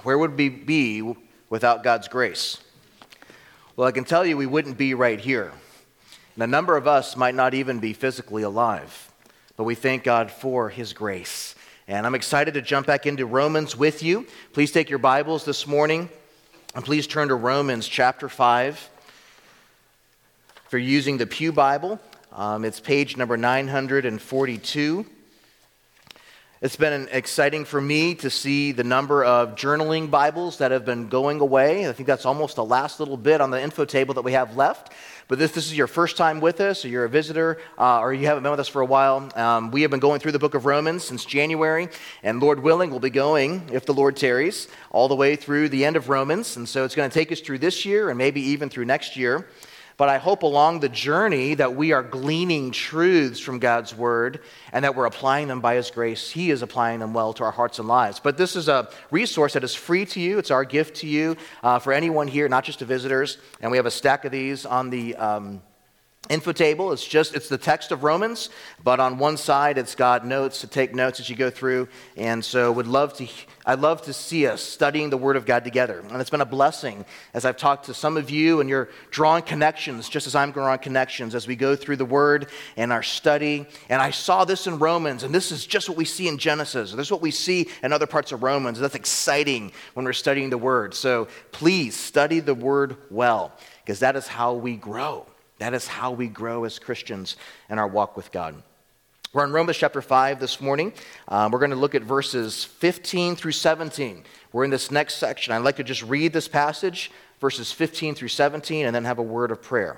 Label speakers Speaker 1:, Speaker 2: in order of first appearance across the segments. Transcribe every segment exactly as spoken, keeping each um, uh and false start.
Speaker 1: where would we be without God's grace? Well, I can tell you we wouldn't be right here. And a number of us might not even be physically alive, but we thank God for his grace. And I'm excited to jump back into Romans with you. Please take your Bibles this morning, and please turn to Romans chapter five. If you're using the Pew Bible, um, it's page number nine hundred forty-two. It's been exciting for me to see the number of journaling Bibles that have been going away. I think that's almost the last little bit on the info table that we have left. But if this is your first time with us, or you're a visitor, uh, or you haven't been with us for a while, um, we have been going through the book of Romans since January. And Lord willing, we'll be going, if the Lord tarries, all the way through the end of Romans. And so it's going to take us through this year and maybe even through next year. But I hope along the journey that we are gleaning truths from God's word and that we're applying them by his grace. He is applying them well to our hearts and lives. But this is a resource that is free to you. It's our gift to you uh, for anyone here, not just to visitors. And we have a stack of these on the um, info table. It's just, it's the text of Romans, but on one side it's got notes to take notes as you go through. And so would love to, I'd love to see us studying the Word of God together. And it's been a blessing as I've talked to some of you and you're drawing connections, just as I'm drawing connections as we go through the Word and our study. And I saw this in Romans, and this is just what we see in Genesis. This is what we see in other parts of Romans. That's exciting when we're studying the Word. So please study the Word well, because that is how we grow. That is how we grow as Christians in our walk with God. We're in Romans chapter five this morning. Um, we're going to look at verses fifteen through seventeen. We're in this next section. I'd like to just read this passage, verses fifteen through seventeen, and then have a word of prayer.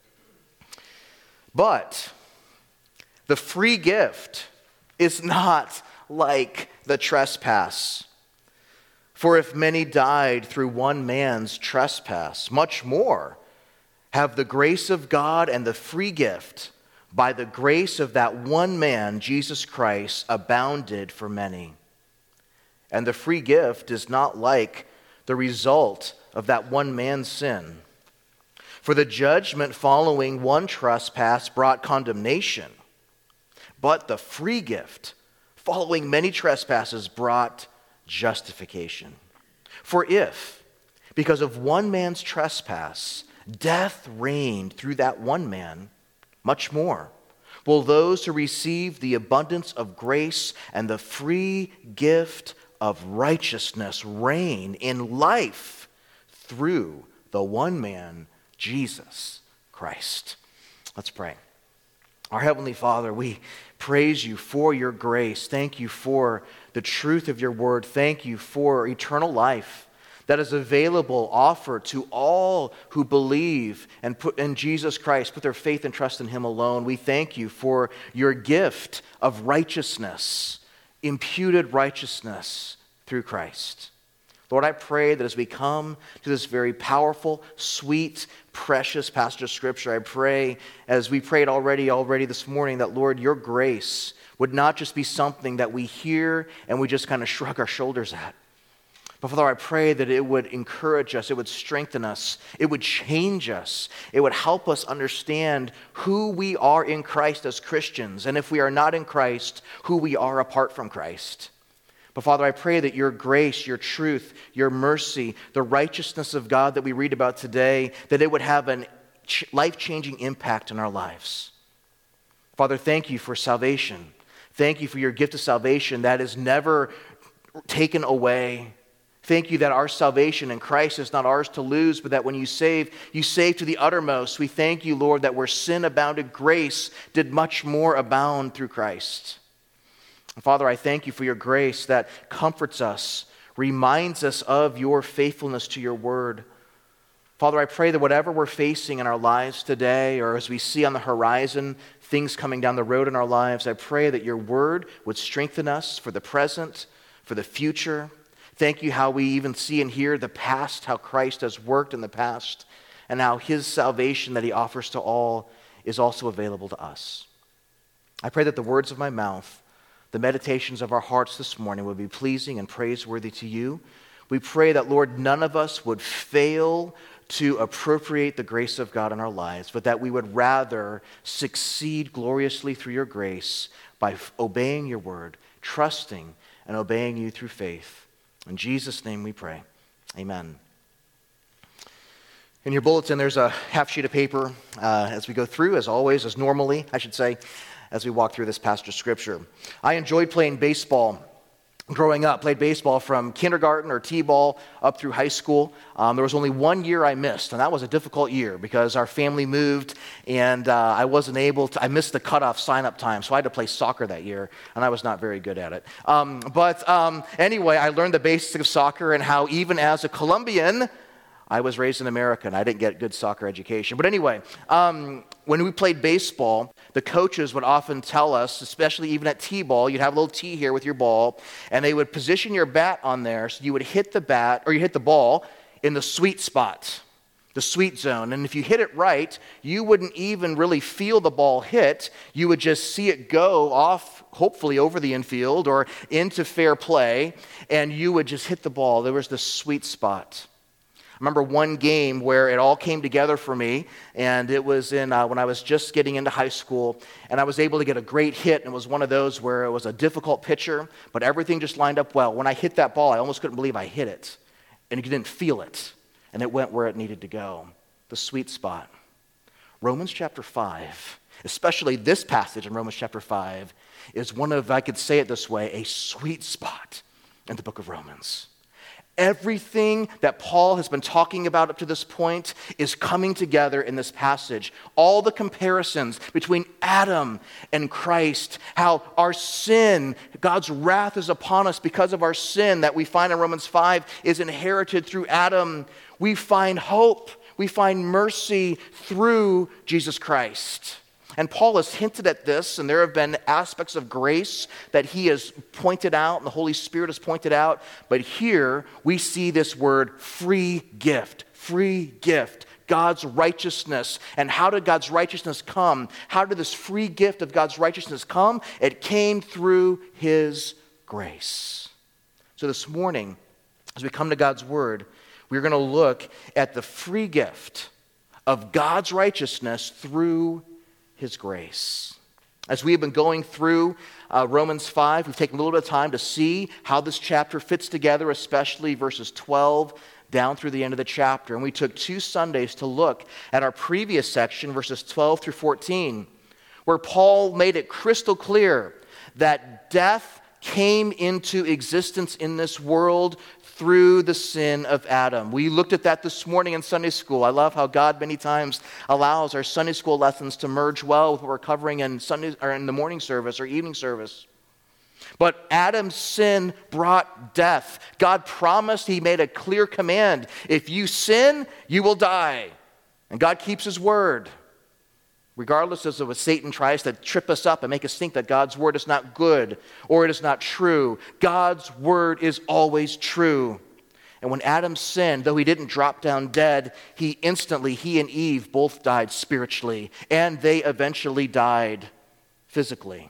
Speaker 1: But the free gift is not like the trespass. For if many died through one man's trespass, much more have the grace of God and the free gift by the grace of that one man, Jesus Christ, abounded for many. And the free gift is not like the result of that one man's sin. For the judgment following one trespass brought condemnation, but the free gift following many trespasses brought justification. For if, because of one man's trespass, death reigned through that one man, much more will those who receive the abundance of grace and the free gift of righteousness reign in life through the one man, Jesus Christ. Let's pray. Our Heavenly Father, we praise you for your grace. Thank you for the truth of your word. Thank you for eternal life that is available, offered to all who believe and put in Jesus Christ, put their faith and trust in him alone. We thank you for your gift of righteousness, imputed righteousness through Christ. Lord, I pray that as we come to this very powerful, sweet, precious passage of Scripture, I pray, as we prayed already, already this morning, that, Lord, your grace would not just be something that we hear and we just kind of shrug our shoulders at. But Father, I pray that it would encourage us, it would strengthen us, it would change us, it would help us understand who we are in Christ as Christians, and if we are not in Christ, who we are apart from Christ. But Father, I pray that your grace, your truth, your mercy, the righteousness of God that we read about today, that it would have a life-changing impact in our lives. Father, thank you for salvation. Thank you for your gift of salvation that is never taken away. Thank you that our salvation in Christ is not ours to lose, but that when you save, you save to the uttermost. We thank you, Lord, that where sin abounded, grace did much more abound through Christ. And Father, I thank you for your grace that comforts us, reminds us of your faithfulness to your word. Father, I pray that whatever we're facing in our lives today, or as we see on the horizon, things coming down the road in our lives, I pray that your word would strengthen us for the present, for the future. Thank you how we even see and hear the past, how Christ has worked in the past, and how his salvation that he offers to all is also available to us. I pray that the words of my mouth, the meditations of our hearts this morning would be pleasing and praiseworthy to you. We pray that, Lord, none of us would fail to appropriate the grace of God in our lives, but that we would rather succeed gloriously through your grace by obeying your word, trusting and obeying you through faith. In Jesus' name we pray. Amen. In your bulletin, there's a half sheet of paper uh, as we go through, as always, as normally, I should say, as we walk through this passage of Scripture. I enjoyed playing baseball growing up. Played baseball from kindergarten or t-ball up through high school. Um, there was only one year I missed, and that was a difficult year because our family moved, and uh, I wasn't able to, I missed the cutoff sign-up time, so I had to play soccer that year, and I was not very good at it. Um, but um, anyway, I learned the basics of soccer and how even as a Colombian, I was raised in America, and I didn't get good soccer education. But anyway, um, when we played baseball, the coaches would often tell us, especially even at t-ball, you'd have a little tee here with your ball, and they would position your bat on there so you would hit the bat, or you hit the ball in the sweet spot, the sweet zone. And if you hit it right, you wouldn't even really feel the ball hit. You would just see it go off, hopefully over the infield or into fair play, and you would just hit the ball. There was this sweet spot. I remember one game where it all came together for me, and it was in uh, when I was just getting into high school, and I was able to get a great hit, and it was one of those where it was a difficult pitcher, but everything just lined up well. When I hit that ball, I almost couldn't believe I hit it, and you didn't feel it, and it went where it needed to go, the sweet spot. Romans chapter five, especially this passage in Romans chapter five, is one of, I could say it this way, a sweet spot in the book of Romans. Everything that Paul has been talking about up to this point is coming together in this passage. All the comparisons between Adam and Christ, how our sin, God's wrath is upon us because of our sin that we find in Romans five is inherited through Adam. We find hope, we find mercy through Jesus Christ. And Paul has hinted at this, and there have been aspects of grace that he has pointed out, and the Holy Spirit has pointed out. But here we see this word free gift, free gift, God's righteousness. And how did God's righteousness come? How did this free gift of God's righteousness come? It came through his grace. So this morning, as we come to God's word, we're going to look at the free gift of God's righteousness through his grace. As we have been going through uh, Romans five, we've taken a little bit of time to see how this chapter fits together, especially verses twelve down through the end of the chapter. And we took two Sundays to look at our previous section, verses twelve through fourteen, where Paul made it crystal clear that death came into existence in this world through the sin of Adam. We looked at that this morning in Sunday school. I love how God many times allows our Sunday school lessons to merge well with what we're covering in Sunday or in the morning service or evening service. But Adam's sin brought death. God promised, he made a clear command. If you sin, you will die. And God keeps his word. Regardless of what Satan tries to trip us up and make us think that God's word is not good or it is not true, God's word is always true. And when Adam sinned, though he didn't drop down dead, he instantly, he and Eve both died spiritually, and they eventually died physically.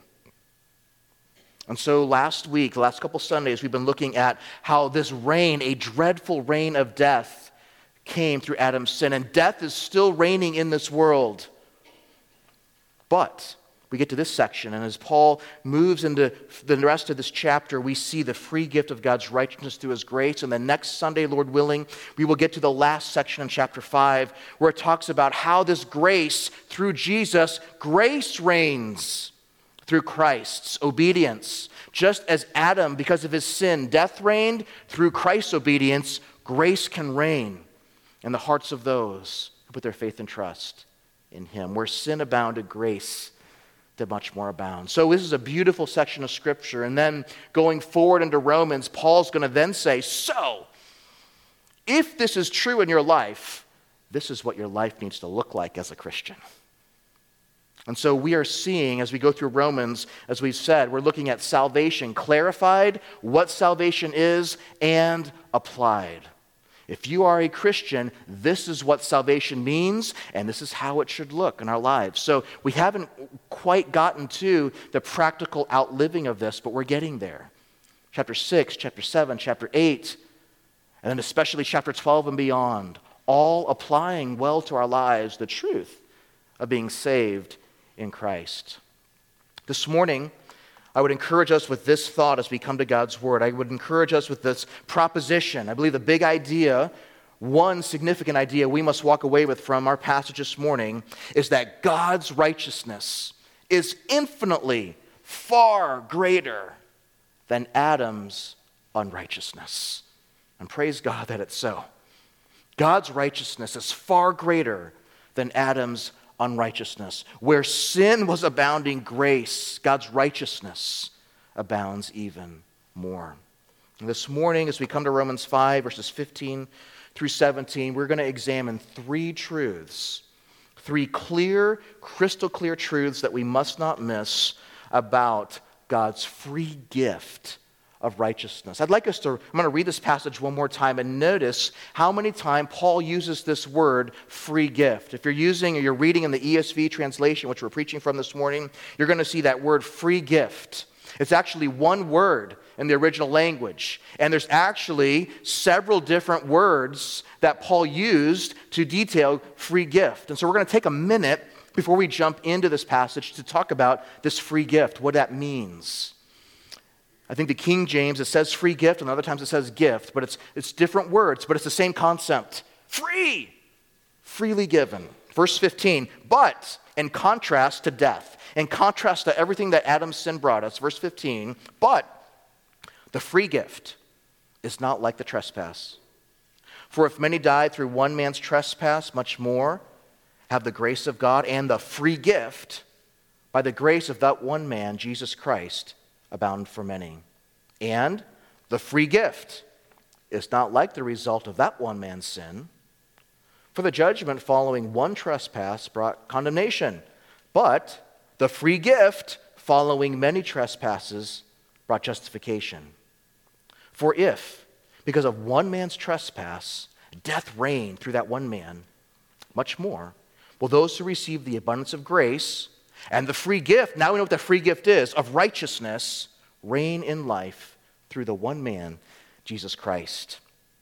Speaker 1: And so last week, the last couple Sundays, we've been looking at how this reign, a dreadful reign of death, came through Adam's sin, and death is still reigning in this world. But we get to this section, and as Paul moves into the rest of this chapter, we see the free gift of God's righteousness through his grace. And the next Sunday, Lord willing, we will get to the last section in chapter five, where it talks about how this grace, through Jesus, grace reigns through Christ's obedience. Just as Adam, because of his sin, death reigned, through Christ's obedience, grace can reign in the hearts of those who put their faith and trust in him. Where sin abounded, grace did much more abound. So this is a beautiful section of Scripture. And then going forward into Romans, Paul's going to then say, so, if this is true in your life, this is what your life needs to look like as a Christian. And so we are seeing, as we go through Romans, as we've said, we're looking at salvation clarified, what salvation is, and applied. If you are a Christian, this is what salvation means, and this is how it should look in our lives. So we haven't quite gotten to the practical outliving of this, but we're getting there. Chapter six, chapter seven, chapter eight, and then especially chapter twelve and beyond, all applying well to our lives the truth of being saved in Christ. This morning, I would encourage us with this thought as we come to God's Word. I would encourage us with this proposition. I believe the big idea, one significant idea we must walk away with from our passage this morning is that God's righteousness is infinitely far greater than Adam's unrighteousness. And praise God that it's so. God's righteousness is far greater than Adam's unrighteousness. Where sin was abounding, grace, God's righteousness, abounds even more. And this morning, as we come to Romans five, verses fifteen through seventeen, we're going to examine three truths, three clear, crystal clear truths that we must not miss about God's free gift of righteousness. I'd like us to, I'm going to read this passage one more time and notice how many times Paul uses this word free gift. If you're using or you're reading in the E S V translation, which we're preaching from this morning, you're going to see that word free gift. It's actually one word in the original language. And there's actually several different words that Paul used to detail free gift. And so we're going to take a minute before we jump into this passage to talk about this free gift, what that means. I think the King James, it says free gift, and other times it says gift, but it's, it's different words, but it's the same concept. Free! Freely given. Verse fifteen, but in contrast to death, in contrast to everything that Adam's sin brought us, verse fifteen, but the free gift is not like the trespass. For if many died through one man's trespass, much more have the grace of God and the free gift by the grace of that one man, Jesus Christ, abound for many. And the free gift is not like the result of that one man's sin. For the judgment following one trespass brought condemnation, but the free gift following many trespasses brought justification. For if, because of one man's trespass, death reigned through that one man, much more will those who receive the abundance of grace and the free gift, now we know what the free gift is, of righteousness, reign in life through the one man, Jesus Christ.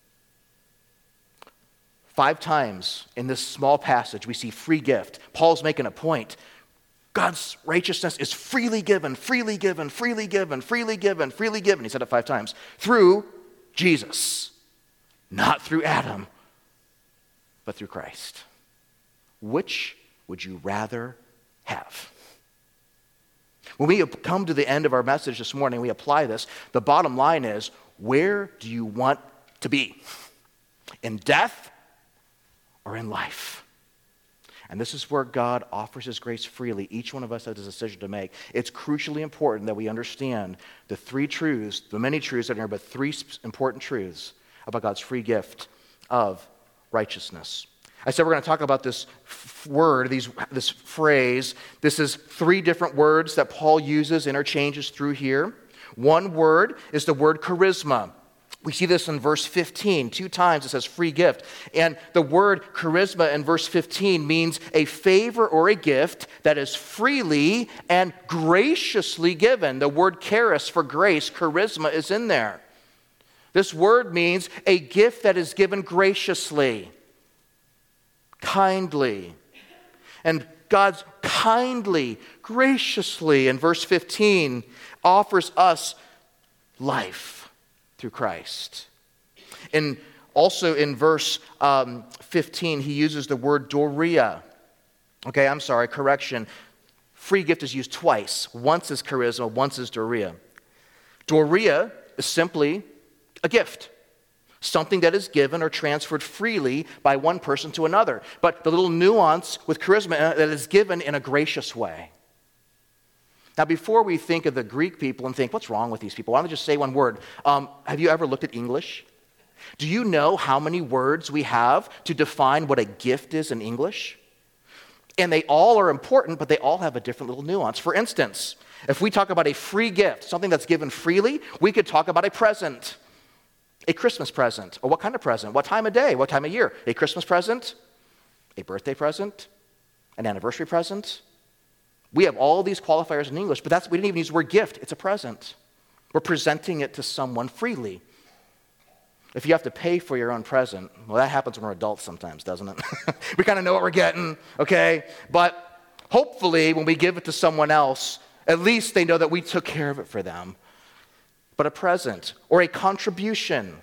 Speaker 1: Five times in this small passage, we see free gift. Paul's making a point. God's righteousness is freely given, freely given, freely given, freely given, freely given. He said it five times. Through Jesus. Not through Adam, but through Christ. Which would you rather have? When we come to the end of our message this morning, we apply this. The bottom line is, where do you want to be? In death or in life? And this is where God offers his grace freely. Each one of us has a decision to make. It's crucially important that we understand the three truths, the many truths that are here, but three important truths about God's free gift of righteousness. I said we're going to talk about this f- word, these, this phrase. This is three different words that Paul uses, interchanges through here. One word is the word charisma. We see this in verse fifteen. Two times it says free gift. And the word charisma in verse fifteen means a favor or a gift that is freely and graciously given. The word charis for grace, charisma, is in there. This word means a gift that is given graciously, kindly. And God's kindly, graciously, in verse fifteen, offers us life through Christ. And also in verse um, fifteen, he uses the word doria. Okay, I'm sorry, correction. Free gift is used twice. Once is charisma, once is doria. Doria is simply a gift. Something that is given or transferred freely by one person to another. But the little nuance with charisma that is given in a gracious way. Now, before we think of the Greek people and think, what's wrong with these people? Why don't I just say one word? Um, have you ever looked at English? Do you know how many words we have to define what a gift is in English? And they all are important, but they all have a different little nuance. For instance, if we talk about a free gift, something that's given freely, we could talk about a present. A Christmas present. Or what kind of present? What time of day? What time of year? A Christmas present? A birthday present? An anniversary present? We have all these qualifiers in English, but that's we didn't even use the word gift. It's a present. We're presenting it to someone freely. If you have to pay for your own present, well, that happens when we're adults sometimes, doesn't it? We kind of know what we're getting, okay? But hopefully when we give it to someone else, At least they know that we took care of it for them. But a present or a contribution,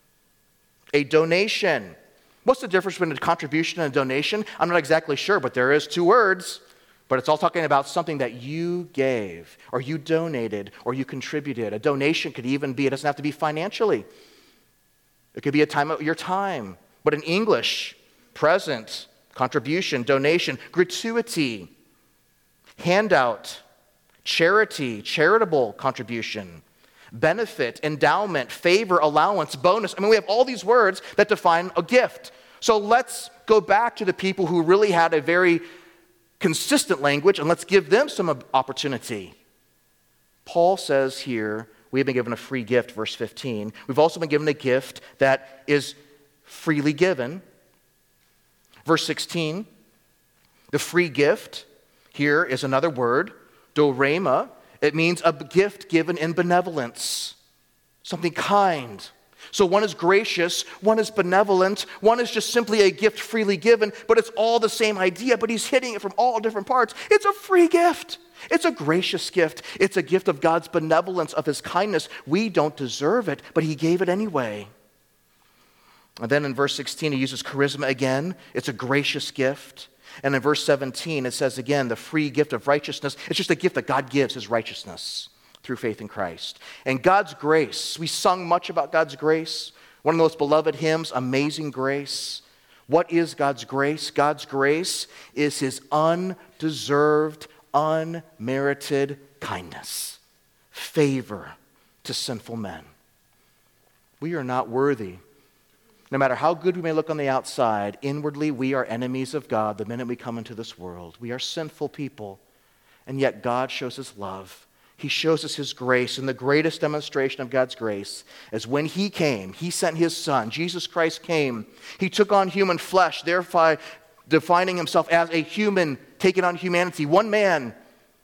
Speaker 1: a donation. What's the difference between a contribution and a donation? I'm not exactly sure, but there is two words. But it's all talking about something that you gave, or you donated, or you contributed. A donation could even be, it doesn't have to be financially. It could be a time of your time. But in English, present, contribution, donation, gratuity, handout, charity, charitable contribution, benefit, endowment, favor, allowance, bonus. I mean, we have all these words that define a gift. So let's go back to the people who really had a very consistent language, and let's give them some opportunity. Paul says here, we have been given a free gift, verse fifteen. We've also been given a gift that is freely given. Verse sixteen, the free gift here is another word, dorema. It means a gift given in benevolence, something kind. So one is gracious, one is benevolent, one is just simply a gift freely given, but it's all the same idea, but he's hitting it from all different parts. It's a free gift. It's a gracious gift. It's a gift of God's benevolence, of his kindness. We don't deserve it, but he gave it anyway. And then in verse sixteen, he uses charisma again. It's a gracious gift. And in verse seventeen, it says again, the free gift of righteousness. It's just a gift that God gives, his righteousness, through faith in Christ. And God's grace, we sung much about God's grace. One of the most beloved hymns, Amazing Grace. What is God's grace? God's grace is his undeserved, unmerited kindness, favor to sinful men. We are not worthy. No matter how good we may look on the outside, inwardly we are enemies of God the minute we come into this world. We are sinful people, and yet God shows his love. He shows us his grace, and the greatest demonstration of God's grace is when he came, he sent his son, Jesus Christ came. He took on human flesh, thereby defining himself as a human, taking on humanity. One man,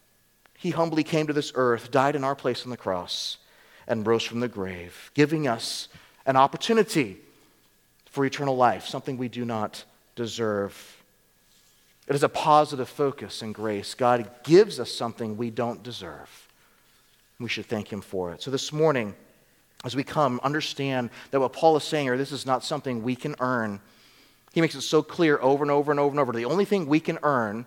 Speaker 1: he humbly came to this earth, died in our place on the cross, and rose from the grave, giving us an opportunity for eternal life, something we do not deserve. It is a positive focus in grace. God gives us something we don't deserve. We should thank him for it. So this morning, as we come, understand that what Paul is saying here, this is not something we can earn. He makes it so clear over and over and over and over. The only thing we can earn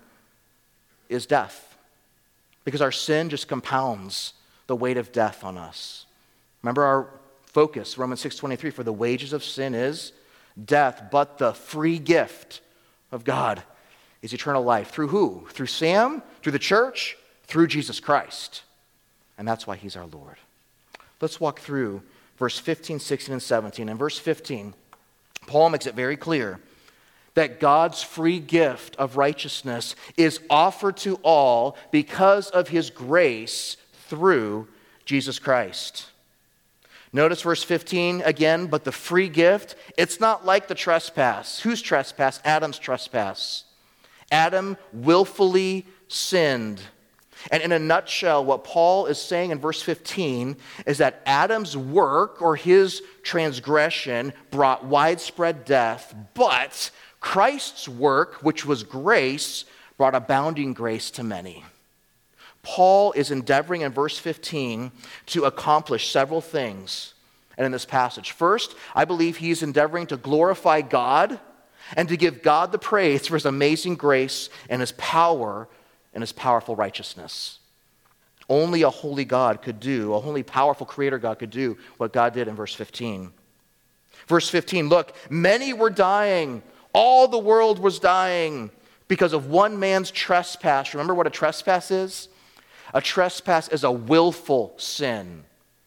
Speaker 1: is death, because our sin just compounds the weight of death on us. Remember our focus, Romans six twenty-three, for the wages of sin is death, but the free gift of God is eternal life. Through who? Through Sam? Through the church? Through Jesus Christ. And that's why he's our Lord. Let's walk through verse fifteen, sixteen, and seventeen. In verse fifteen, Paul makes it very clear that God's free gift of righteousness is offered to all because of his grace through Jesus Christ. Notice verse fifteen again, but the free gift, it's not like the trespass. Whose trespass? Adam's trespass. Adam willfully sinned. And in a nutshell, what Paul is saying in verse fifteen is that Adam's work or his transgression brought widespread death, but Christ's work, which was grace, brought abounding grace to many. Paul is endeavoring in verse fifteen to accomplish several things and in this passage. First, I believe he's endeavoring to glorify God and to give God the praise for his amazing grace and his power and his powerful righteousness. Only a holy God could do, a holy powerful creator God could do what God did in verse fifteen. Verse fifteen, look, many were dying. All the world was dying because of one man's trespass. Remember what a trespass is? A trespass is a willful sin.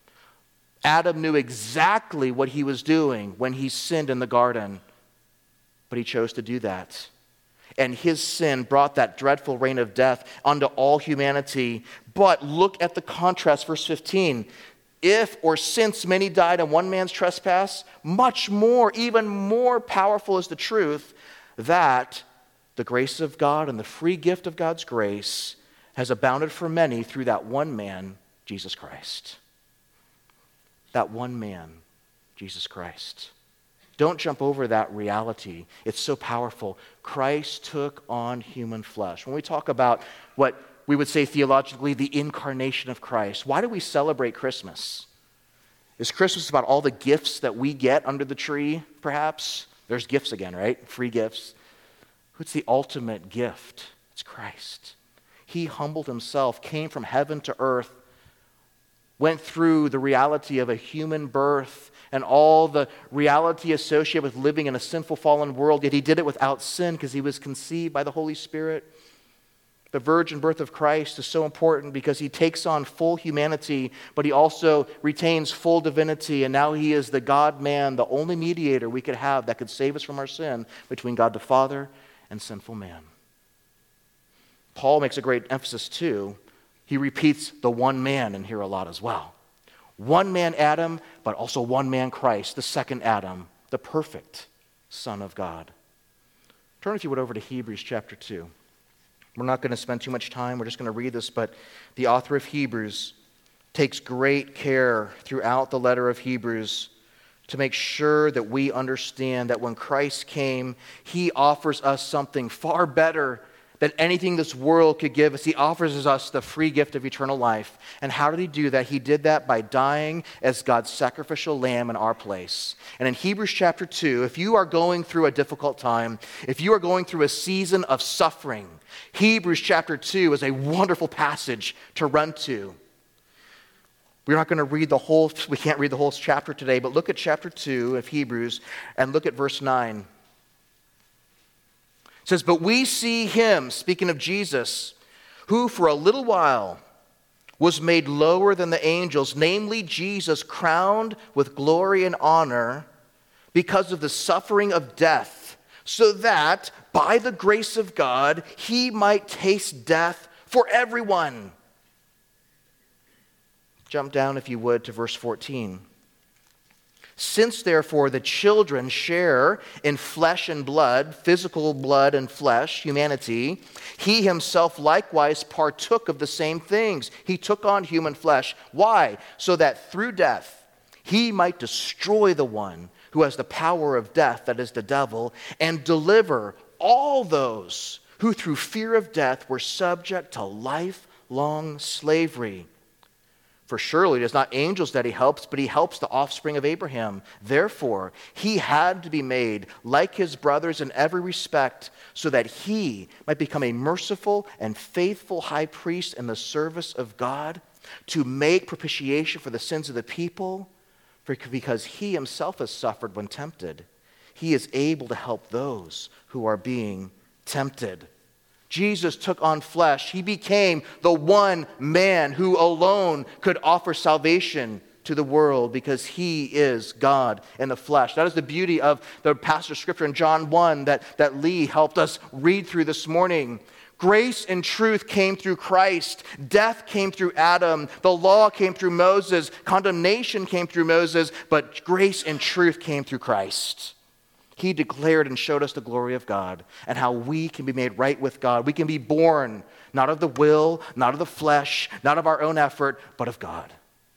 Speaker 1: Adam knew exactly what he was doing when he sinned in the garden, but he chose to do that. And his sin brought that dreadful reign of death onto all humanity. But look at the contrast, verse fifteen. If or since many died in one man's trespass, much more, even more powerful is the truth that the grace of God and the free gift of God's grace has abounded for many through that one man, Jesus Christ. That one man, Jesus Christ. Don't jump over that reality. It's so powerful. Christ took on human flesh. When we talk about what we would say theologically, the incarnation of Christ. Why do we celebrate Christmas? Is Christmas about all the gifts that we get under the tree, perhaps? There's gifts again, right? Free gifts. Who's the ultimate gift? It's Christ. He humbled himself, came from heaven to earth, went through the reality of a human birth and all the reality associated with living in a sinful, fallen world, yet he did it without sin because he was conceived by the Holy Spirit. The virgin birth of Christ is so important because he takes on full humanity, but he also retains full divinity, and now he is the God-man, the only mediator we could have that could save us from our sin between God the Father and sinful man. Paul makes a great emphasis too. He repeats the one man in here a lot as well. One man Adam, but also one man Christ, the second Adam, the perfect Son of God. Turn, if you would, over to Hebrews chapter two. We're not going to spend too much time. We're just going to read this, but the author of Hebrews takes great care throughout the letter of Hebrews to make sure that we understand that when Christ came, he offers us something far better than anything this world could give us. He offers us the free gift of eternal life. And how did he do that? He did that by dying as God's sacrificial lamb in our place. And in Hebrews chapter two, if you are going through a difficult time, if you are going through a season of suffering, Hebrews chapter two is a wonderful passage to run to. We're not going to read the whole, we can't read the whole chapter today, but look at chapter two of Hebrews and look at verse nine. It says, but we see him, speaking of Jesus, who for a little while was made lower than the angels, namely Jesus, crowned with glory and honor because of the suffering of death, so that by the grace of God he might taste death for everyone. Jump down, if you would, to verse fourteen. Since, therefore, the children share in flesh and blood, physical blood and flesh, humanity, he himself likewise partook of the same things. He took on human flesh. Why? So that through death he might destroy the one who has the power of death, that is the devil, and deliver all those who through fear of death were subject to lifelong slavery. For surely it is not angels that he helps, but he helps the offspring of Abraham. Therefore, he had to be made like his brothers in every respect, so that he might become a merciful and faithful high priest in the service of God, to make propitiation for the sins of the people, for because he himself has suffered when tempted. He is able to help those who are being tempted. Jesus took on flesh. He became the one man who alone could offer salvation to the world because he is God in the flesh. That is the beauty of the passage of Scripture in John one that, that Lee helped us read through this morning. Grace and truth came through Christ. Death came through Adam. The law came through Moses. Condemnation came through Moses. But grace and truth came through Christ. He declared and showed us the glory of God and how we can be made right with God. We can be born not of the will, not of the flesh, not of our own effort, but of God.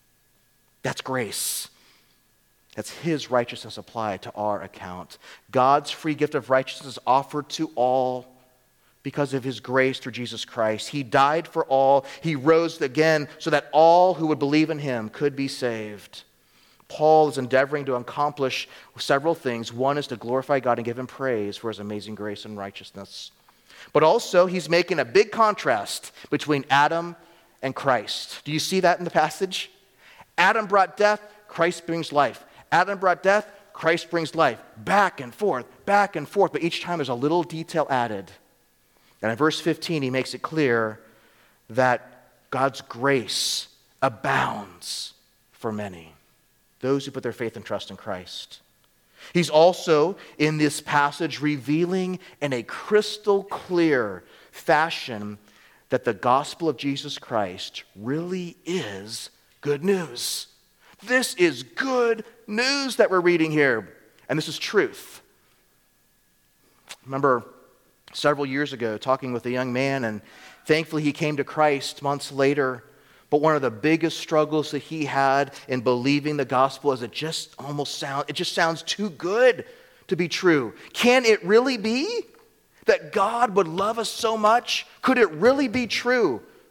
Speaker 1: That's grace. That's his righteousness applied to our account. God's free gift of righteousness offered to all because of his grace through Jesus Christ. He died for all. He rose again so that all who would believe in him could be saved. Paul is endeavoring to accomplish several things. One is to glorify God and give him praise for his amazing grace and righteousness. But also, he's making a big contrast between Adam and Christ. Do you see that in the passage? Adam brought death, Christ brings life. Adam brought death, Christ brings life. Back and forth, back and forth, but each time there's a little detail added. And in verse fifteen, he makes it clear that God's grace abounds for many, those who put their faith and trust in Christ. He's also, in this passage, revealing in a crystal clear fashion that the gospel of Jesus Christ really is good news. This is good news that we're reading here, and this is truth. I remember several years ago talking with a young man, and thankfully he came to Christ months later. But one of the biggest struggles that he had in believing the gospel is it just almost sound, it just sounds too good to be true. Can it really be that God would love us so much? Could it really be true?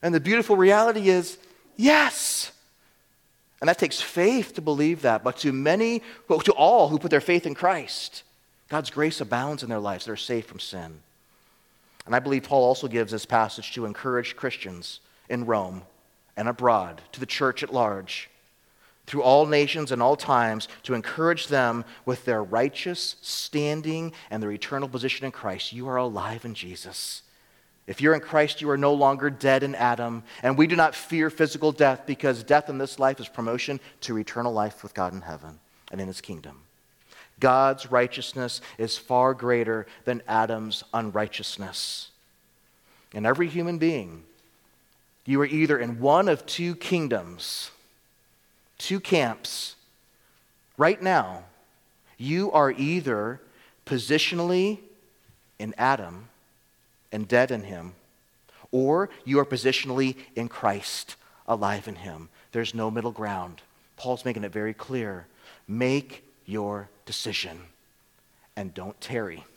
Speaker 1: And the beautiful reality is, yes. And that takes faith to believe that. But to many, well, to all who put their faith in Christ, God's grace abounds in their lives. They're saved from sin. And I believe Paul also gives this passage to encourage Christians in Rome and abroad, to the church at large, through all nations and all times, to encourage them with their righteous standing and their eternal position in Christ. You are alive in Jesus. If you're in Christ, you are no longer dead in Adam, and we do not fear physical death, because death in this life is promotion to eternal life with God in heaven and in his kingdom. God's righteousness is far greater than Adam's unrighteousness. And every human being, you are either in one of two kingdoms, two camps. Right now, you are either positionally in Adam and dead in him, or you are positionally in Christ, alive in him. There's no middle ground. Paul's making it very clear. Make your decision and don't tarry,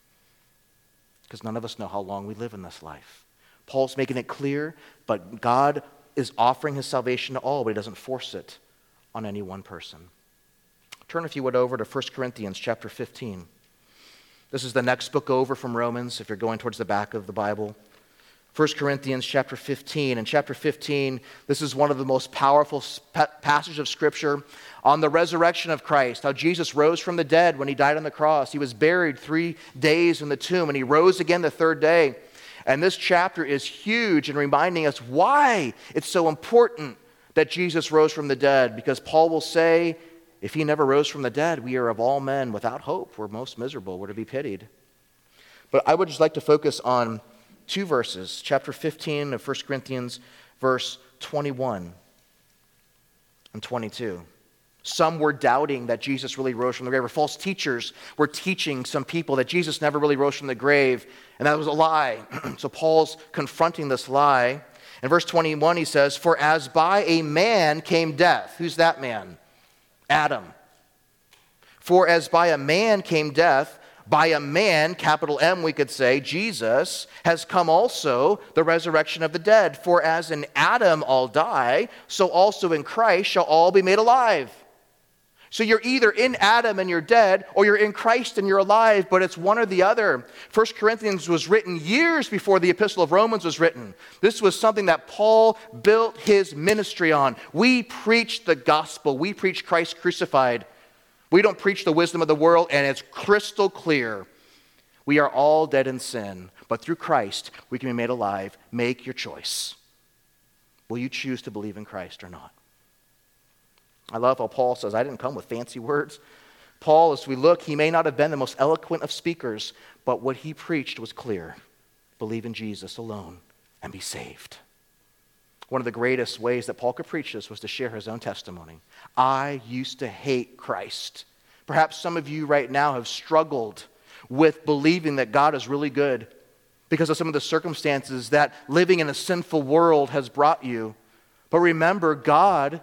Speaker 1: because none of us know how long we live in this life. Paul's making it clear, but God is offering his salvation to all, but he doesn't force it on any one person. Turn, if you would, over to First Corinthians chapter fifteen. This is the next book over from Romans, if you're going towards the back of the Bible. First Corinthians chapter fifteen. In chapter fifteen, this is one of the most powerful passages of Scripture on the resurrection of Christ, how Jesus rose from the dead when he died on the cross. He was buried three days in the tomb, and he rose again the third day. And this chapter is huge in reminding us why it's so important that Jesus rose from the dead, because Paul will say, if he never rose from the dead, we are of all men without hope. We're most miserable. We're to be pitied. But I would just like to focus on two verses, chapter fifteen of First Corinthians, verse twenty-one and twenty-two. Some were doubting that Jesus really rose from the grave, or false teachers were teaching some people that Jesus never really rose from the grave, and that was a lie. So Paul's confronting this lie. In verse twenty-one, he says, "For as by a man came death." Who's that man? Adam. "For as by a man came death, by a man," capital M we could say, Jesus, "has come also the resurrection of the dead. For as in Adam all die, so also in Christ shall all be made alive." So you're either in Adam and you're dead, or you're in Christ and you're alive, but it's one or the other. First Corinthians was written years before the Epistle of Romans was written. This was something that Paul built his ministry on. We preach the gospel. We preach Christ crucified. We don't preach the wisdom of the world, and it's crystal clear. We are all dead in sin, but through Christ we can be made alive. Make your choice. Will you choose to believe in Christ or not? I love how Paul says, I didn't come with fancy words. Paul, as we look, he may not have been the most eloquent of speakers, but what he preached was clear. Believe in Jesus alone and be saved. One of the greatest ways that Paul could preach this was to share his own testimony. I used to hate Christ. Perhaps some of you right now have struggled with believing that God is really good because of some of the circumstances that living in a sinful world has brought you. But remember, God,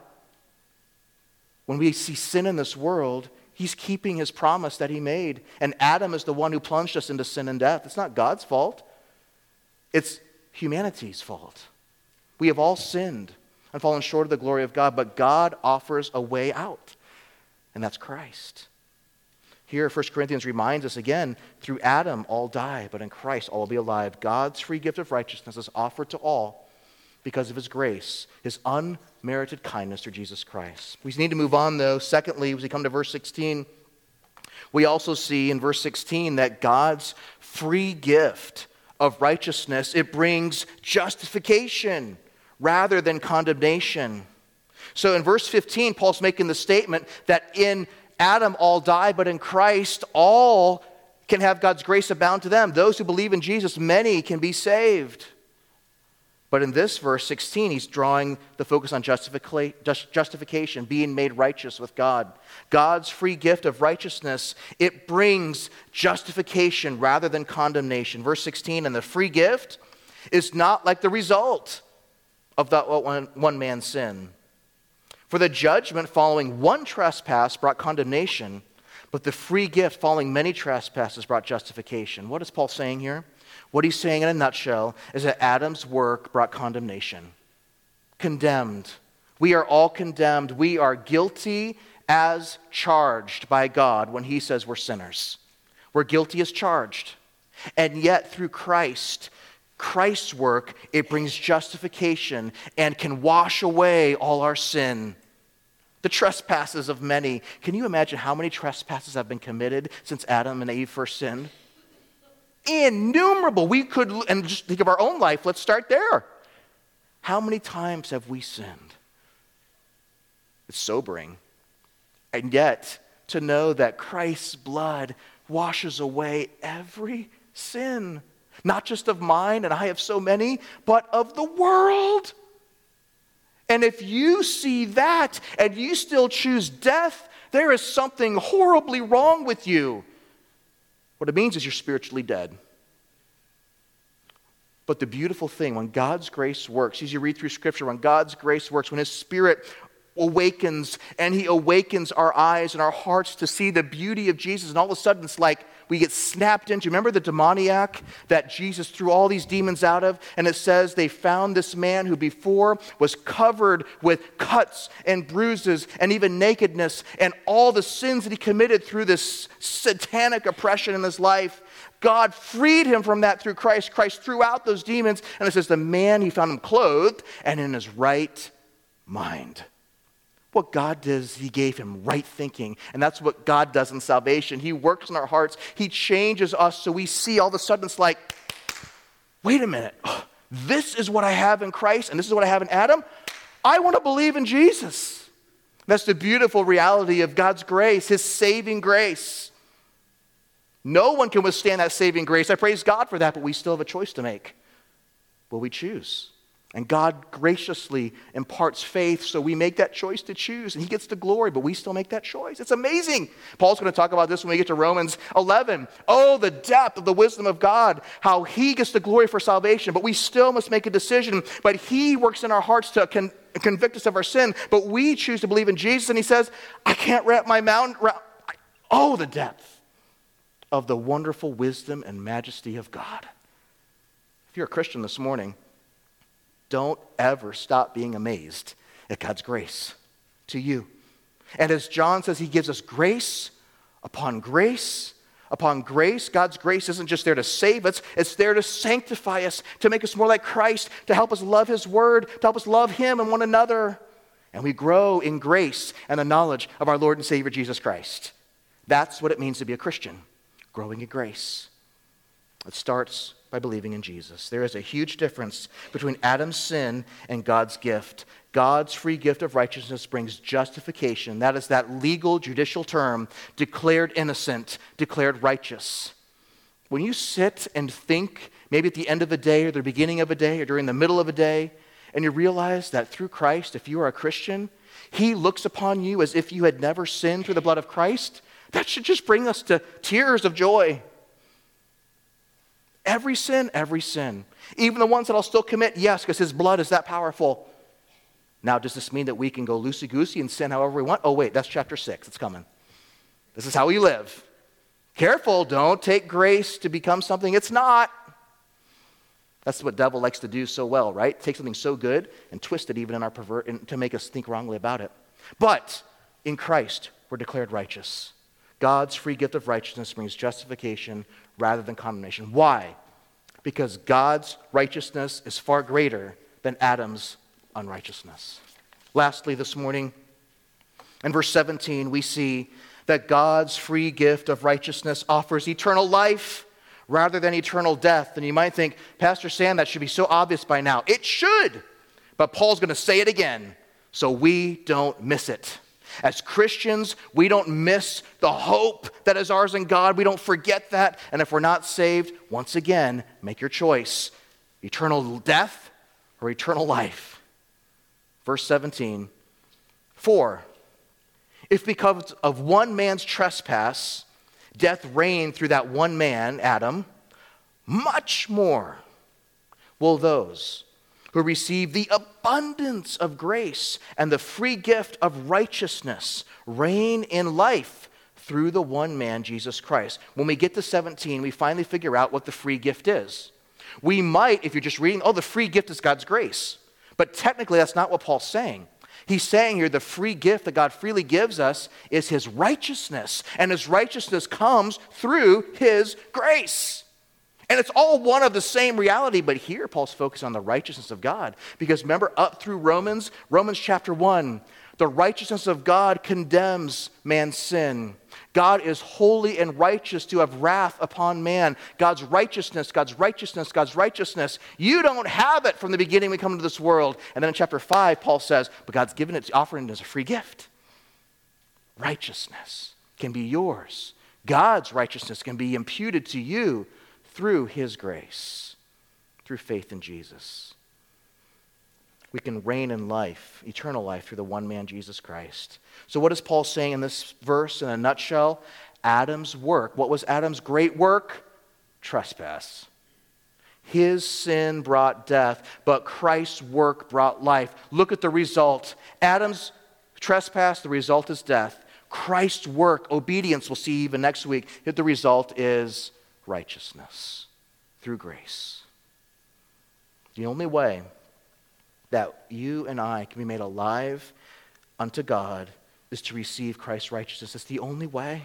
Speaker 1: when we see sin in this world, he's keeping his promise that he made. And Adam is the one who plunged us into sin and death. It's not God's fault. It's humanity's fault. We have all sinned and fallen short of the glory of God, but God offers a way out, and that's Christ. Here, First Corinthians reminds us again, through Adam all die, but in Christ all will be alive. God's free gift of righteousness is offered to all because of his grace, his unmerited kindness through Jesus Christ. We need to move on, though. Secondly, as we come to verse sixteen, we also see in verse sixteen that God's free gift of righteousness, it brings justification rather than condemnation. So in verse fifteen, Paul's making the statement that in Adam all die, but in Christ all can have God's grace abound to them. Those who believe in Jesus, many can be saved. But in this verse sixteen, he's drawing the focus on justification, being made righteous with God. God's free gift of righteousness, it brings justification rather than condemnation. Verse sixteen, and the free gift is not like the result of that one, one man's sin. For the judgment following one trespass brought condemnation, but the free gift following many trespasses brought justification. What is Paul saying here? What he's saying in a nutshell is that Adam's work brought condemnation. Condemned. We are all condemned. We are guilty as charged by God when he says we're sinners. We're guilty as charged. And yet through Christ, Christ's work, it brings justification and can wash away all our sin. The trespasses of many. Can you imagine how many trespasses have been committed since Adam and Eve first sinned? Innumerable. We could, and just think of our own life. Let's start there. How many times have we sinned? It's sobering. And yet, to know that Christ's blood washes away every sin, not just of mine, and I have so many, but of the world. And if you see that and you still choose death, there is something horribly wrong with you. What it means is you're spiritually dead. But the beautiful thing, when God's grace works, as you read through Scripture, when God's grace works, when his Spirit awakens, and he awakens our eyes and our hearts to see the beauty of Jesus, and all of a sudden it's like we get snapped into. Remember the demoniac that Jesus threw all these demons out of? And it says they found this man who before was covered with cuts and bruises and even nakedness and all the sins that he committed through this satanic oppression in his life. God freed him from that through Christ. Christ threw out those demons, and it says the man, he found him clothed and in his right mind. What God does, he gave him right thinking. And that's what God does in salvation. He works in our hearts. He changes us so we see all of a sudden it's like, wait a minute. This is what I have in Christ and this is what I have in Adam. I want to believe in Jesus. That's the beautiful reality of God's grace, his saving grace. No one can withstand that saving grace. I praise God for that, but we still have a choice to make. Will we choose? And God graciously imparts faith, so we make that choice to choose, and he gets the glory, but we still make that choice. It's amazing. Paul's going to talk about this when we get to Romans eleven. Oh, the depth of the wisdom of God, how he gets the glory for salvation, but we still must make a decision. But he works in our hearts to con- convict us of our sin, but we choose to believe in Jesus, and he says, I can't wrap my mountain around. Oh, the depth of the wonderful wisdom and majesty of God. If you're a Christian this morning, don't ever stop being amazed at God's grace to you. And as John says, he gives us grace upon grace upon grace. God's grace isn't just there to save us, it's there to sanctify us, to make us more like Christ, to help us love his word, to help us love him and one another. And we grow in grace and the knowledge of our Lord and Savior Jesus Christ. That's what it means to be a Christian, growing in grace. It starts by believing in Jesus. There is a huge difference between Adam's sin and God's gift. God's free gift of righteousness brings justification. That is that legal judicial term, declared innocent, declared righteous. When you sit and think, maybe at the end of a day or the beginning of a day or during the middle of a day, and you realize that through Christ, if you are a Christian, he looks upon you as if you had never sinned through the blood of Christ, that should just bring us to tears of joy. Every sin, every sin. Even the ones that I'll still commit, yes, because his blood is that powerful. Now, does this mean that we can go loosey-goosey and sin however we want? Oh, wait, that's chapter six. It's coming. This is how we live. Careful, don't take grace to become something it's not. That's what the devil likes to do so well, right? Take something so good and twist it even in our pervert and to make us think wrongly about it. But in Christ, we're declared righteous. God's free gift of righteousness brings justification rather than condemnation. Why? Because God's righteousness is far greater than Adam's unrighteousness. Lastly, this morning, in verse seventeen, we see that God's free gift of righteousness offers eternal life rather than eternal death. And you might think, Pastor Sam, that should be so obvious by now. It should, but Paul's going to say it again so we don't miss it. As Christians, we don't miss the hope that is ours in God. We don't forget that. And if we're not saved, once again, make your choice. Eternal death or eternal life. Verse seventeen. For if because of one man's trespass, death reigned through that one man, Adam, much more will those who receive the abundance of grace and the free gift of righteousness reign in life through the one man, Jesus Christ. When we get to seventeen, we finally figure out what the free gift is. We might, if you're just reading, oh, the free gift is God's grace. But technically, that's not what Paul's saying. He's saying here the free gift that God freely gives us is his righteousness. And his righteousness comes through his grace. And it's all one of the same reality, but here Paul's focused on the righteousness of God. Because remember, up through Romans, Romans chapter one, the righteousness of God condemns man's sin. God is holy and righteous to have wrath upon man. God's righteousness, God's righteousness, God's righteousness. You don't have it from the beginning we come into this world. And then in chapter five, Paul says, but God's given it, offering it as a free gift. Righteousness can be yours. God's righteousness can be imputed to you through his grace, through faith in Jesus. We can reign in life, eternal life, through the one man, Jesus Christ. So what is Paul saying in this verse in a nutshell? Adam's work. What was Adam's great work? Trespass. His sin brought death, but Christ's work brought life. Look at the result. Adam's trespass, the result is death. Christ's work, obedience, we'll see even next week, the result is righteousness through grace. The only way that you and I can be made alive unto God is to receive Christ's righteousness. It's the only way.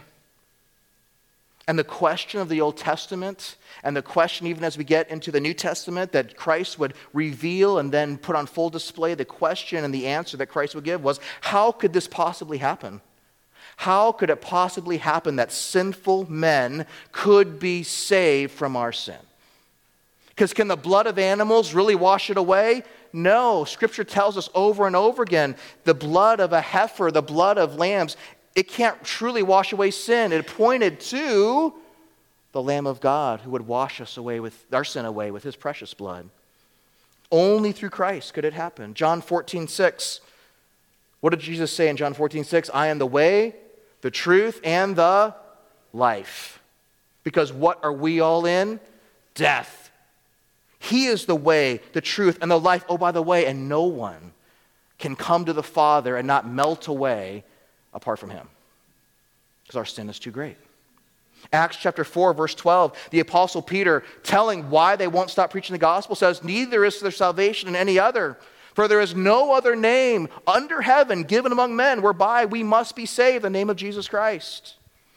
Speaker 1: And the question of the Old Testament, and the question even as we get into the New Testament that Christ would reveal and then put on full display, the question and the answer that Christ would give was, how could this possibly happen? How could it possibly happen that sinful men could be saved from our sin? Because can the blood of animals really wash it away? No. Scripture tells us over and over again, the blood of a heifer, the blood of lambs, it can't truly wash away sin. It pointed to the Lamb of God who would wash us away with our sin away with his precious blood. Only through Christ could it happen. John fourteen six. What did Jesus say in John fourteen six? I am the way, the truth, and the life. Because what are we all in? Death. He is the way, the truth, and the life. Oh, by the way, and no one can come to the Father and not melt away apart from him. Because our sin is too great. Acts chapter four, verse twelve, the Apostle Peter, telling why they won't stop preaching the gospel, says, neither is there salvation in any other. For there is no other name under heaven given among men whereby we must be saved, the name of Jesus Christ.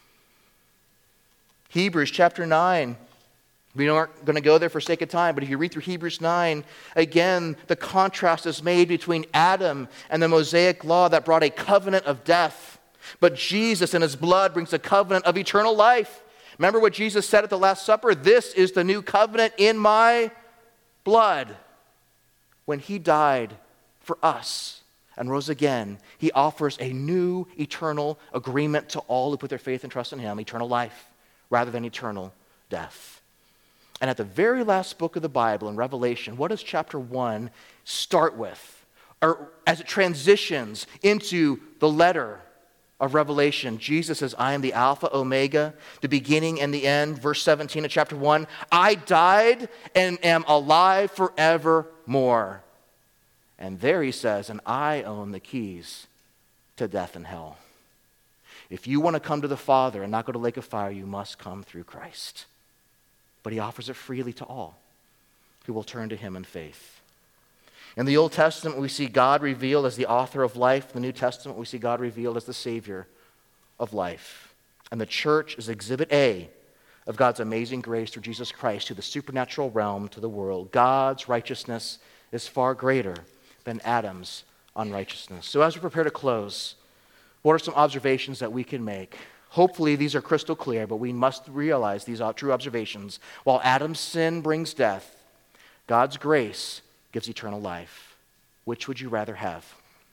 Speaker 1: Hebrews chapter nine. We aren't going to go there for sake of time, but if you read through Hebrews nine, again, the contrast is made between Adam and the Mosaic law that brought a covenant of death. But Jesus and his blood brings a covenant of eternal life. Remember what Jesus said at the Last Supper? This is the new covenant in my blood. When he died for us and rose again, he offers a new eternal agreement to all who put their faith and trust in him, eternal life rather than eternal death. And at the very last book of the Bible, in Revelation, what does chapter one start with? Or as it transitions into the letter of Revelation, Jesus says, I am the Alpha, Omega, the beginning and the end. Verse seventeen of chapter one, I died and am alive forevermore. And there he says, and I own the keys to death and hell. If you want to come to the Father and not go to the lake of fire, you must come through Christ. But he offers it freely to all who will turn to him in faith. In the Old Testament, we see God revealed as the author of life. In the New Testament, we see God revealed as the Savior of life. And the church is exhibit A of God's amazing grace through Jesus Christ to the supernatural realm, to the world. God's righteousness is far greater than Adam's unrighteousness. So as we prepare to close, what are some observations that we can make? Hopefully these are crystal clear, but we must realize these are true observations. While Adam's sin brings death, God's grace gives eternal life. Which would you rather have?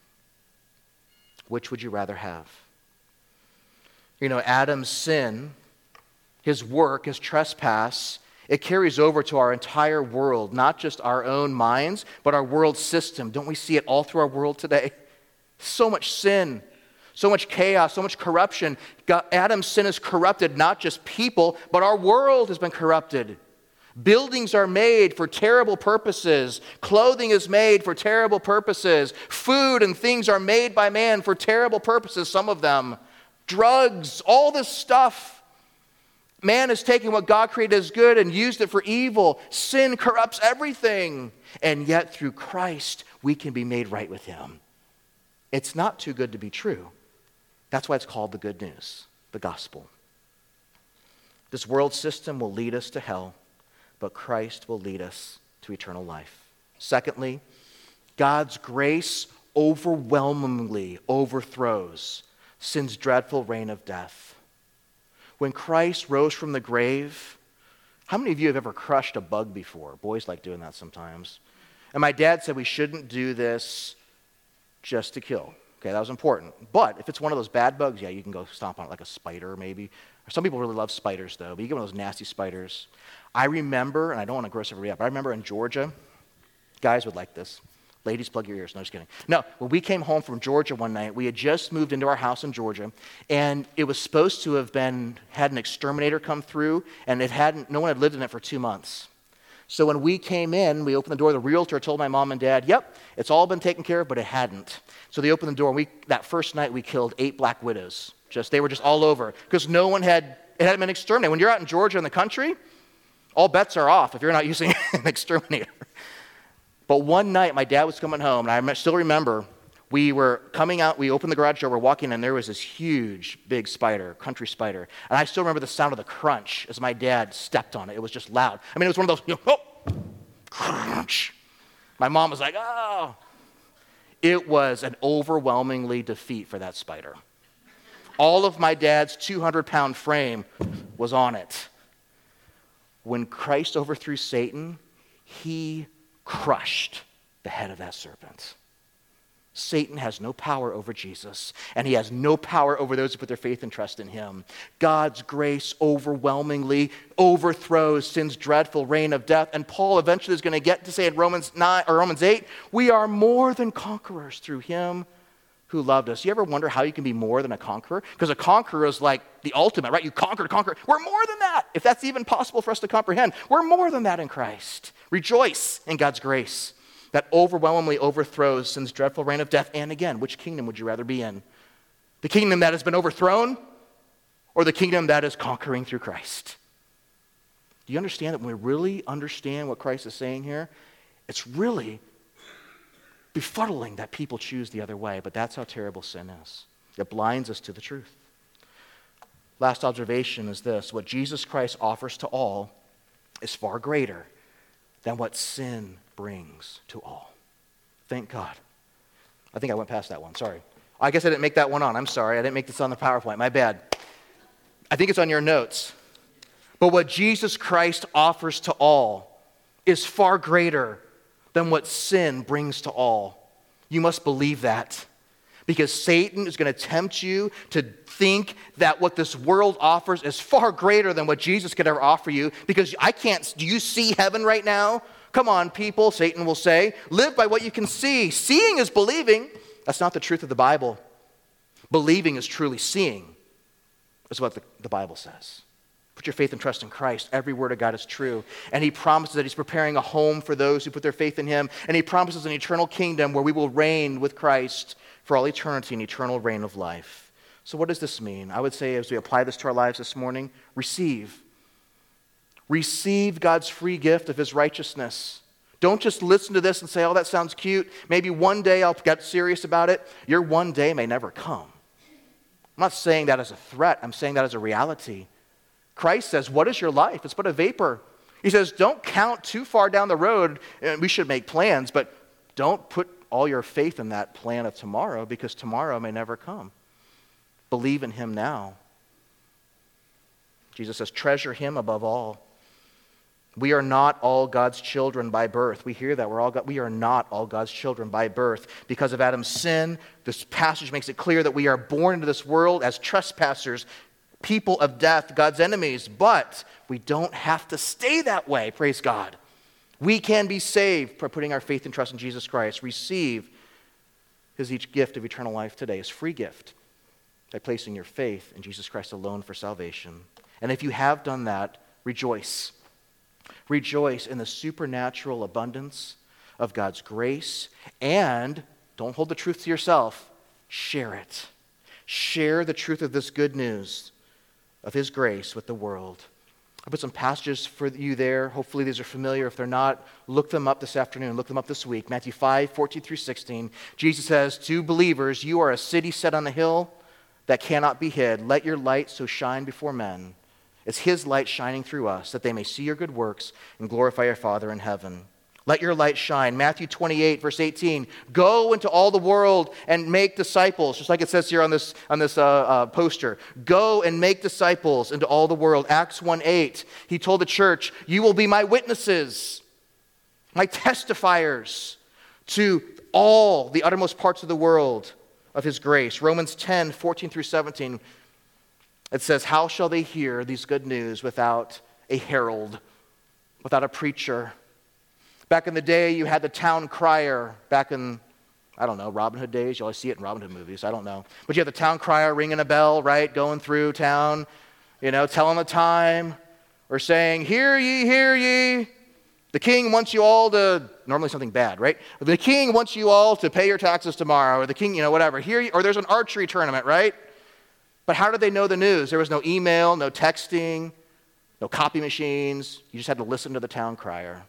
Speaker 1: Which would you rather have? You know, Adam's sin, his work, his trespass, it carries over to our entire world, not just our own minds, but our world system. Don't we see it all through our world today? So much sin. So much chaos, so much corruption. God, Adam's sin has corrupted not just people, but our world has been corrupted. Buildings are made for terrible purposes. Clothing is made for terrible purposes. Food and things are made by man for terrible purposes, some of them. Drugs, all this stuff. Man has taken what God created as good and used it for evil. Sin corrupts everything. And yet through Christ, we can be made right with him. It's not too good to be true. That's why it's called the good news, the gospel. This world system will lead us to hell, but Christ will lead us to eternal life. Secondly, God's grace overwhelmingly overthrows sin's dreadful reign of death. When Christ rose from the grave, how many of you have ever crushed a bug before? Boys like doing that sometimes. And my dad said we shouldn't do this just to kill. Okay, that was important. But if it's one of those bad bugs, yeah, you can go stomp on it like a spider maybe. Some people really love spiders though, but you get one of those nasty spiders. I remember, and I don't want to gross everybody up, but I remember in Georgia, guys would like this. Ladies, plug your ears. No, just kidding. No, when we came home from Georgia one night, we had just moved into our house in Georgia, and it was supposed to have been, had an exterminator come through, and it hadn't, no one had lived in it for two months. So when we came in, we opened the door, the realtor told my mom and dad, yep, it's all been taken care of, but it hadn't. So they opened the door, and we, that first night we killed eight black widows. Just, they were just all over, because no one had, it hadn't been exterminated. When you're out in Georgia in the country, all bets are off if you're not using an exterminator. But one night, my dad was coming home, and I still remember, we were coming out, we opened the garage door, we're walking in, and there was this huge, big spider, country spider. And I still remember the sound of the crunch as my dad stepped on it. It was just loud. I mean, it was one of those, you know, oh, crunch. My mom was like, oh. It was an overwhelmingly defeat for that spider. All of my dad's two hundred pound frame was on it. When Christ overthrew Satan, he crushed the head of that serpent. Satan has no power over Jesus, and he has no power over those who put their faith and trust in him. God's grace overwhelmingly overthrows sin's dreadful reign of death, and Paul eventually is going to get to say in Romans nine or Romans eight, we are more than conquerors through him who loved us. You ever wonder how you can be more than a conqueror? Because a conqueror is like the ultimate, right? You conquer, conquer. We're more than that. If that's even possible for us to comprehend, we're more than that in Christ. Rejoice in God's grace that overwhelmingly overthrows sin's dreadful reign of death. And again, which kingdom would you rather be in? The kingdom that has been overthrown, or the kingdom that is conquering through Christ? Do you understand that when we really understand what Christ is saying here, it's really befuddling that people choose the other way, but that's how terrible sin is. It blinds us to the truth. Last observation is this: what Jesus Christ offers to all is far greater than what sin brings to all. Thank God. I think I went past that one, sorry. I guess I didn't make that one on, I'm sorry. I didn't make this on the PowerPoint, my bad. I think it's on your notes. But what Jesus Christ offers to all is far greater than what sin brings to all. You must believe that. Because Satan is going to tempt you to think that what this world offers is far greater than what Jesus could ever offer you. Because I can't, do you see heaven right now? Come on, people, Satan will say. Live by what you can see. Seeing is believing. That's not the truth of the Bible. Believing is truly seeing, is what the, the Bible says. Put your faith and trust in Christ. Every word of God is true. And he promises that he's preparing a home for those who put their faith in him. And he promises an eternal kingdom where we will reign with Christ for all eternity, an eternal reign of life. So what does this mean? I would say as we apply this to our lives this morning, receive. Receive God's free gift of his righteousness. Don't just listen to this and say, oh, that sounds cute. Maybe one day I'll get serious about it. Your one day may never come. I'm not saying that as a threat. I'm saying that as a reality. Christ says, what is your life? It's but a vapor. He says, don't count too far down the road. We should make plans, but don't put all your faith in that plan of tomorrow, because tomorrow may never come. Believe in him now. Jesus says, treasure him above all. We are not all God's children by birth. We hear that. We're all God. We are not all God's children by birth. Because of Adam's sin, this passage makes it clear that we are born into this world as trespassers, people of death, God's enemies. But we don't have to stay that way, praise God. We can be saved by putting our faith and trust in Jesus Christ. Receive his each gift of eternal life today, his free gift, by placing your faith in Jesus Christ alone for salvation. And if you have done that, rejoice. Rejoice in the supernatural abundance of God's grace, and don't hold the truth to yourself. Share it. Share the truth of this good news of his grace with the world. I put some passages for you there. Hopefully these are familiar. If they're not, look them up this afternoon. Look them up this week. Matthew five, fourteen through sixteen. Jesus says, to believers, you are a city set on a hill that cannot be hid. Let your light so shine before men. It's his light shining through us, that they may see your good works and glorify your Father in heaven. Let your light shine. Matthew twenty-eight, verse eighteen. Go into all the world and make disciples, just like it says here on this, on this uh, uh, poster. Go and make disciples into all the world. Acts one eight. He told the church, you will be my witnesses, my testifiers to all the uttermost parts of the world of his grace. Romans ten, fourteen through seventeen. It says, how shall they hear these good news without a herald, without a preacher? Back in the day, you had the town crier. Back in, I don't know, Robin Hood days. You always see it in Robin Hood movies. I don't know. But you have the town crier ringing a bell, right? Going through town, you know, telling the time. Or saying, hear ye, hear ye. The king wants you all to, normally something bad, right? The king wants you all to pay your taxes tomorrow. Or the king, you know, whatever. Hear ye, or there's an archery tournament, right? But how did they know the news? There was no email, no texting, no copy machines. You just had to listen to the town crier.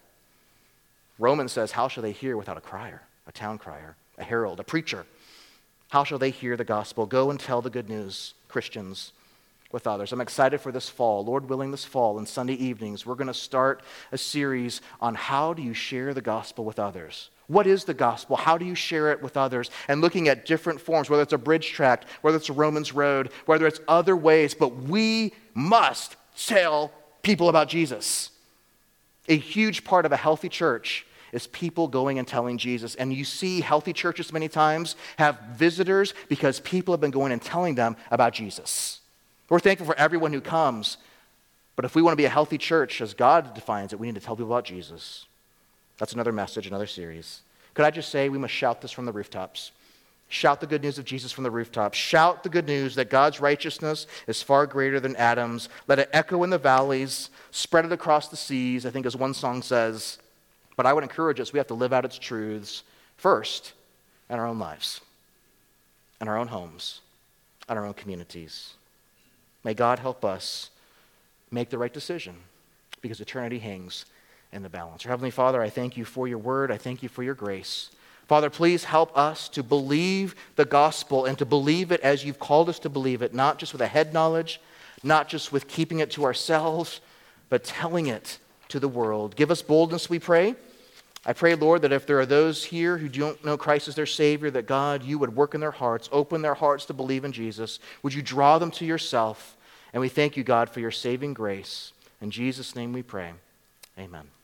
Speaker 1: Romans says, how shall they hear without a crier, a town crier, a herald, a preacher? How shall they hear the gospel? Go and tell the good news, Christians, with others. I'm excited for this fall. Lord willing, this fall and Sunday evenings, we're going to start a series on how do you share the gospel with others. What is the gospel? How do you share it with others? And looking at different forms, whether it's a bridge tract, whether it's a Romans road, whether it's other ways, but we must tell people about Jesus. A huge part of a healthy church is people going and telling Jesus. And you see healthy churches many times have visitors because people have been going and telling them about Jesus. We're thankful for everyone who comes, but if we want to be a healthy church as God defines it, we need to tell people about Jesus. That's another message, another series. Could I just say we must shout this from the rooftops? Shout the good news of Jesus from the rooftops. Shout the good news that God's righteousness is far greater than Adam's. Let it echo in the valleys, spread it across the seas, I think as one song says. But I would encourage us, we have to live out its truths first in our own lives, in our own homes, in our own communities. May God help us make the right decision because eternity hangs in the balance. Our Heavenly Father, I thank you for your word. I thank you for your grace. Father, please help us to believe the gospel and to believe it as you've called us to believe it, not just with a head knowledge, not just with keeping it to ourselves, but telling it to the world. Give us boldness, we pray. I pray, Lord, that if there are those here who don't know Christ as their Savior, that God, you would work in their hearts, open their hearts to believe in Jesus. Would you draw them to yourself? And we thank you, God, for your saving grace. In Jesus' name we pray. Amen.